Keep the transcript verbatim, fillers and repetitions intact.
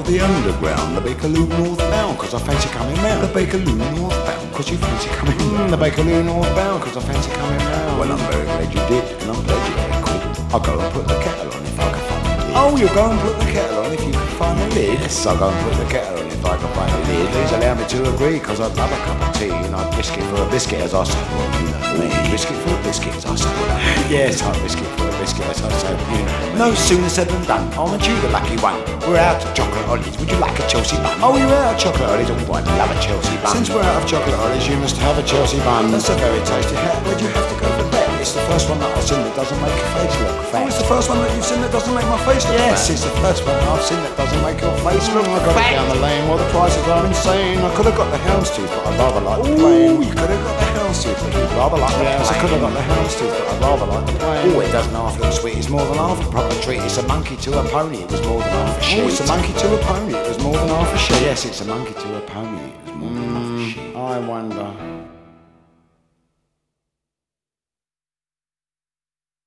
the underground, the Bakerloo northbound, cause I fancy coming round. The Bakerloo northbound, cause you fancy coming round. The Bakerloo northbound, cause I fancy coming round. Well, I'm very glad you did, and I'm glad you got it cool. I'll go and put the kettle on if I can find the lid. Oh, you'll go and put the kettle on if you can find the lid? Yes, I'll go and put the kettle on if I can find the lid. Please allow me to agree, cause I'd love a cup of tea, and I'd risk it for a biscuit as I say, well, you know me. Risk it for a biscuit as I say, well, yes, I'd risk it for a biscuit as I say, you know. No sooner said than done, aren't you the lucky one? We're out of chocolate ollies, would you like a Chelsea bun? Oh, you're out of chocolate ollies, oh, I'd love a Chelsea bun. Since we're out of chocolate ollies, you must have a Chelsea bun. That's a very tasty hat, where'd you have to go for that? It's the first one that I've seen that doesn't make your face look fat. Oh, it's the first one that you've seen that doesn't make my face look fat? Yes, it's the first one I've seen that doesn't make your face look fat. I got it down the lane, well the prices are insane. I could have got the houndstooth, but I'd rather like the plain. Ooh, you could have got the houndstooth, but you'd rather like the plain. Yes, I could have got the houndstooth, but I'd rather like the plain. Oh, it doesn't half look sweet, it's more than half a proper treat. It's a monkey to a pony, it was more than half a sheep. Oh, it's a monkey to a pony, it was more than half a sheep. Yes, it's a monkey to a pony, it was more than half a sheep. I wonder...